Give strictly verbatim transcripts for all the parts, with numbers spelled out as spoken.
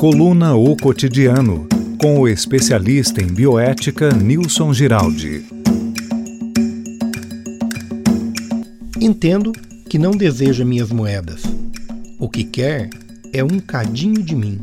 Coluna O Cotidiano, com o especialista em bioética Nilson Giraldi. Entendo que não deseja minhas moedas. O que quer é um cadinho de mim.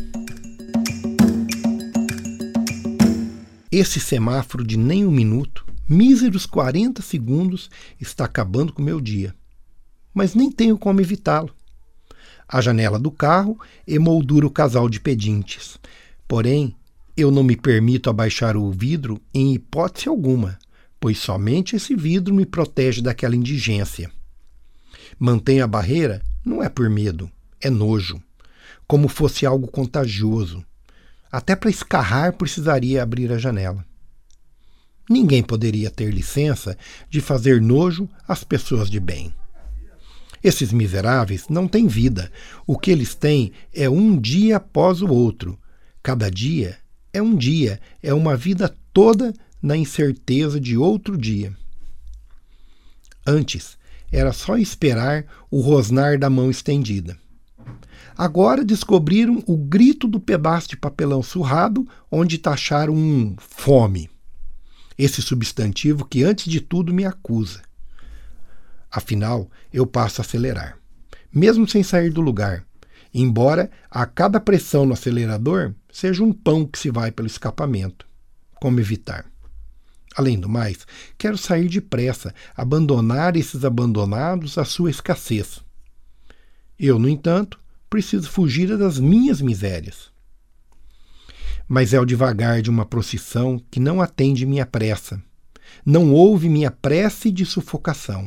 Esse semáforo de nem um minuto, míseros quarenta segundos, está acabando com o meu dia. Mas nem tenho como evitá-lo. A janela do carro emoldura o casal de pedintes. Porém, eu não me permito abaixar o vidro em hipótese alguma, pois somente esse vidro me protege daquela indigência. Mantenho a barreira não é por medo, é nojo, como fosse algo contagioso. Até para escarrar precisaria abrir a janela. Ninguém poderia ter licença de fazer nojo às pessoas de bem. Esses miseráveis não têm vida. O que eles têm é um dia após o outro. Cada dia é um dia, é uma vida toda na incerteza de outro dia. Antes, era só esperar o rosnar da mão estendida. Agora descobriram o grito do pedaço de papelão surrado, onde taxaram um fome. Esse substantivo que, antes de tudo, me acusa. Afinal, eu passo a acelerar, mesmo sem sair do lugar, embora a cada pressão no acelerador seja um pão que se vai pelo escapamento. Como evitar? Além do mais, quero sair depressa, abandonar esses abandonados à sua escassez. Eu, no entanto, preciso fugir das minhas misérias. Mas é o devagar de uma procissão que não atende minha pressa, não ouve minha prece de sufocação.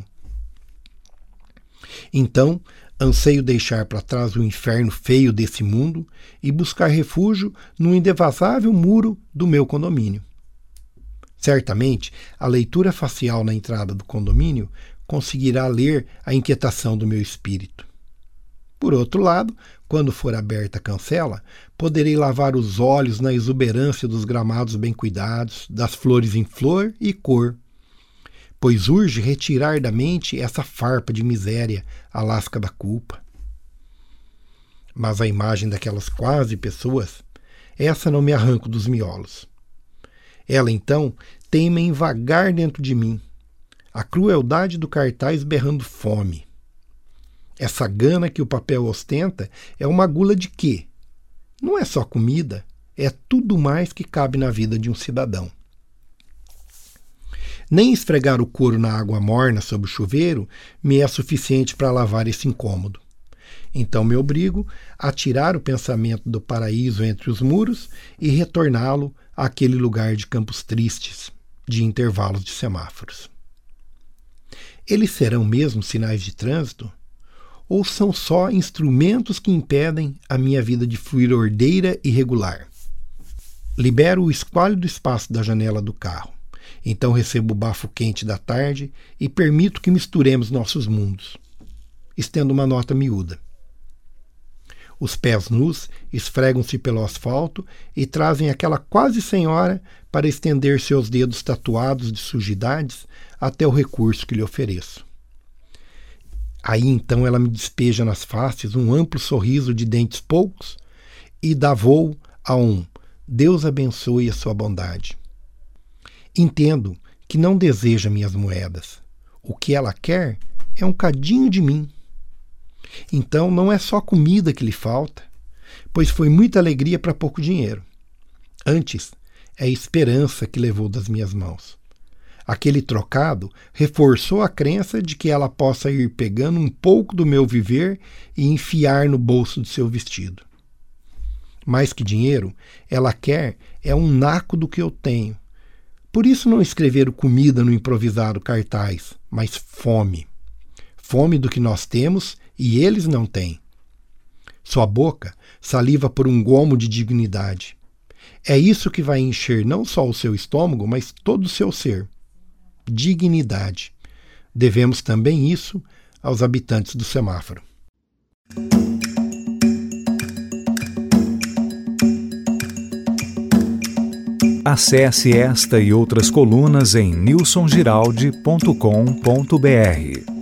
Então, anseio deixar para trás o inferno feio desse mundo e buscar refúgio no indevasável muro do meu condomínio. Certamente, a leitura facial na entrada do condomínio conseguirá ler a inquietação do meu espírito. Por outro lado, quando for aberta a cancela, poderei lavar os olhos na exuberância dos gramados bem cuidados, das flores em flor e cor, pois urge retirar da mente essa farpa de miséria, a lasca da culpa. Mas a imagem daquelas quase pessoas, essa não me arranco dos miolos. Ela, então, teima em vagar dentro de mim, a crueldade do cartaz berrando fome. Essa gana que o papel ostenta é uma gula de quê? Não é só comida, é tudo mais que cabe na vida de um cidadão. Nem esfregar o couro na água morna sob o chuveiro me é suficiente para lavar esse incômodo. Então me obrigo a tirar o pensamento do paraíso entre os muros e retorná-lo àquele lugar de campos tristes, de intervalos de semáforos. Eles serão mesmo sinais de trânsito? Ou são só instrumentos que impedem a minha vida de fluir ordeira e regular? Libero o esquálido espaço da janela do carro. Então recebo o bafo quente da tarde e permito que misturemos nossos mundos. Estendo uma nota miúda. Os pés nus esfregam-se pelo asfalto e trazem aquela quase senhora para estender seus dedos tatuados de sujidades até o recurso que lhe ofereço. Aí então ela me despeja nas faces um amplo sorriso de dentes poucos e dá voo a um Deus abençoe a sua bondade. Entendo que não deseja minhas moedas. O que ela quer é um cadinho de mim. Então não é só comida que lhe falta, pois foi muita alegria para pouco dinheiro. Antes, é esperança que levou das minhas mãos. Aquele trocado reforçou a crença de que ela possa ir pegando um pouco do meu viver e enfiar no bolso do seu vestido. Mais que dinheiro, ela quer é um naco do que eu tenho. Por isso não escreveram comida no improvisado cartaz, mas fome. Fome do que nós temos e eles não têm. Sua boca saliva por um gomo de dignidade. É isso que vai encher não só o seu estômago, mas todo o seu ser. Dignidade. Devemos também isso aos habitantes do semáforo. Acesse esta e outras colunas em nilson giraldi ponto com ponto br.